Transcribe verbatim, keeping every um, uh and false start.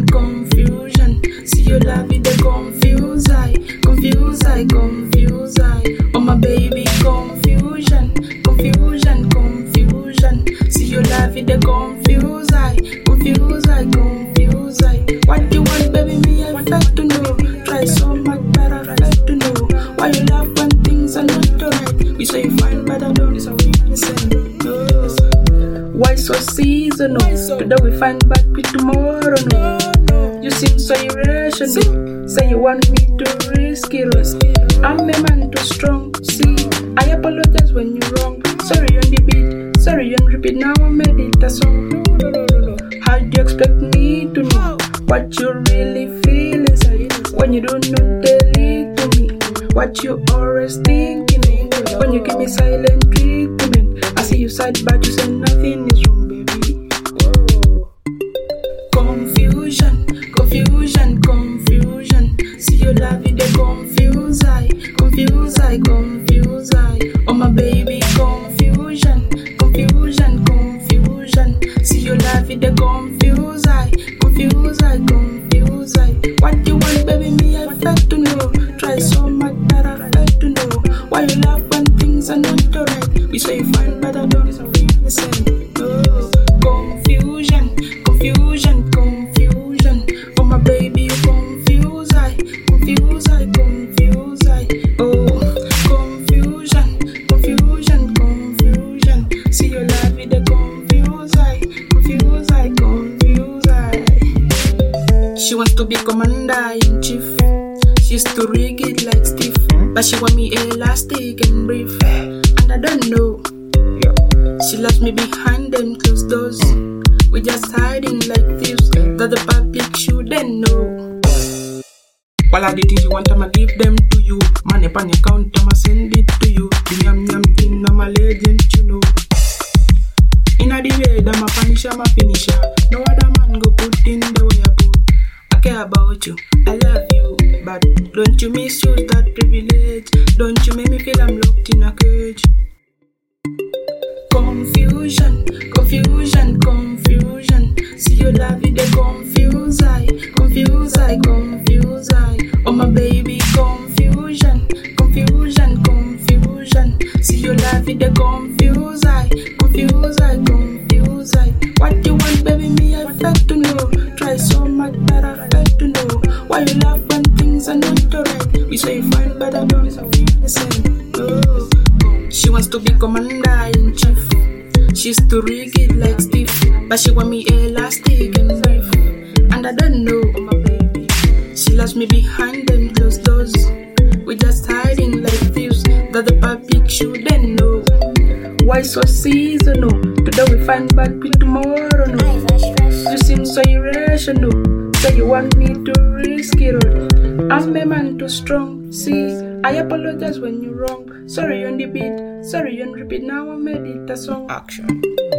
confusion. See your love in the confuse I, confuse I, confuse I. Oh my baby, confusion, confusion, confusion. See your love in the confuse I, confuse I, confuse I. What you want, baby? Me, I like to know. Try so much better, I like to know. Why you laugh when things are not alright? We say you find better, don't so we listen. No. Why so seasonal? Why so? Today we find back with tomorrow. No, no. You seem so irrational. See? Say you want me to risk it. I'm a man too strong. See, I apologize when you're wrong. Sorry on the beat, sorry on repeat. Now I made it a song. No, no, no, no. How do you expect me to know what you really feel inside when you don't know tell it to me? What you always thinking when you give me silent treatment? I see you sad but you say nothing is wrong, baby. Confusion, confusion, confusion. See your love in the confuse I, confuse I, confuse I. Oh my baby, confusion, confusion, confusion. See your love in the confuse I, confuse I, confuse I. What you want, baby? Me, I like to know. Try so much better, I like to know. Why you laugh when things are not alright? We say you find better, don't feel the same. Oh, confusion, confusion, confusion. Oh my baby, you confuse I, confuse I, confuse I. Oh, confusion, confusion, confusion. See your love with the confuse I, confuse I, confuse I. She wants to be commander in chief. She's too rigid like stiff, but she want me elastic and brief. And I don't know. She left me behind them closed doors. We just hiding like thieves that the public shouldn't know. All of the things you want, I'ma give them to you. Money on your account, I'ma send it to you. The yam yam thing, I'm a legend, you know. In a the way, I'm a punisher, I'm a finisher. No other man go put in the way I put. I care about you, I love you, but don't you misuse that privilege. Don't you make me feel I'm locked in a cage. Confusion, confusion, confusion. See your love in the confuse I, confuse I, confuse I. Oh my baby, confusion, confusion, confusion. See your love in the confuse I, confuse I, confuse I. What you want, baby? Me, I like to know. Try so much better, I like to know. Why you laugh when things are not alright? We say you find better, don't feel the same. Oh. She wants to be commander in chief. She's too rigid like stiff, but she want me elastic and brief. And I don't know, oh my baby. She loves me behind them closed doors. We just hiding like thieves that the public shouldn't know. Why so seasonal? Today we find back with tomorrow. No, you seem so irrational. Say you want me to risk it all. I'm a man too strong. See, I apologize when you're wrong. Sorry on the beat, sorry on repeat. Now I made it a song. Action.